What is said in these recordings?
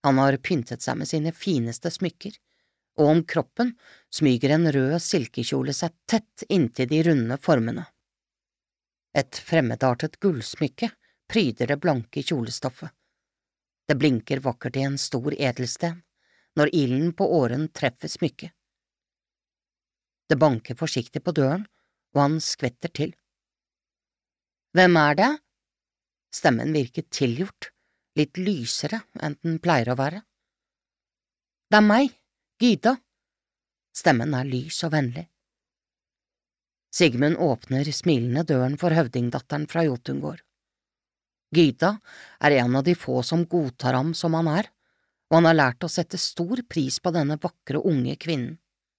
Han har pyntet seg med sine fineste smykker, og om kroppen smyger en rød silkekjole seg tett inntil de runde formene. Et fremmedartet gullsmykke pryder det blanke kjolestoffet. Det blinker vakkert i en stor edelsten når ilden på åren treffer smykket. Det banker forsiktig på døren, og han skvetter til. Hvem er det? Stemmen virket tilgjort, litt lysere enn den pleier å være. Det er meg, Gyda. Stemmen er lys og vennlig. Sigmund åpner smilende døren for høvdingdatteren fra Jotungård. Gyda er en av de få som godtar ham som han er, og han har lært å sette stor pris på denne vakre unge kvinnen.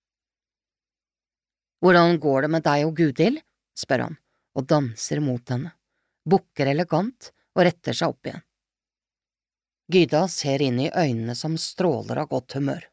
Hvordan går det med deg og Gudhild? Spør han, og danser mot henne, bukker elegant og retter seg opp igjen. Gyda ser inn i øynene som stråler av godt humør.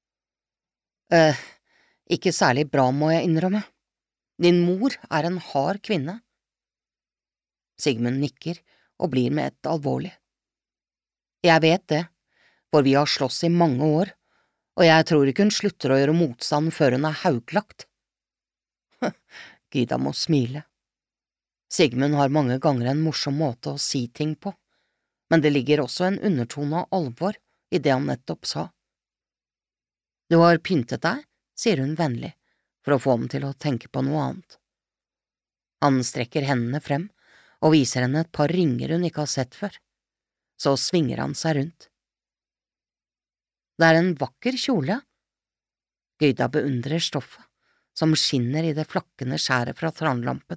Ikke særlig bra, må jeg innrømme. Din mor er en hard kvinne. Sigmund nikker og blir med ett alvorlig. Jeg vet det, for vi har slåss i mange år, og jeg tror ikke hun slutter å gjøre motstand før hun er hauglagt. Gyda må smile. Sigmund har mange ganger en morsom måte å si ting på, men det ligger også en undertone av alvor i det han nettopp sa. Du har pyntet deg, sier hun vennlig, for å få ham til å tenke på noe annet. Han strekker hendene frem og viser henne et par ringer hun ikke har sett før. Så svinger han seg rundt. Det er en vakker kjole. Gyda beundrer stoffet, som skinner i det flakkende skjæret fra tranlampen.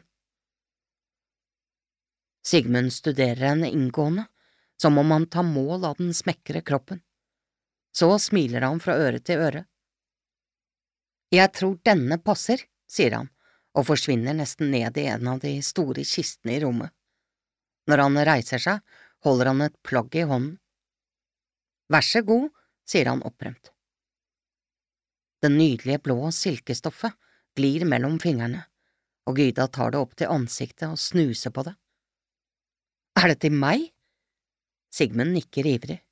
Sigmund studerer henne inngående, som om han tar mål av den smekre kroppen. Så smiler han fra øre til øre. Jeg tror denne passer, sier han, og forsvinner nesten ned i en av de store kistene i rommet. Når han reiser seg, holder han et plagg i hånden. Vær så god, sier han opprømt. Det nydelige blå silkestoffet glir mellom fingrene, og Gyda tar det opp til ansiktet og snuser på det. Er det til meg? Sigmund nikker ivrig.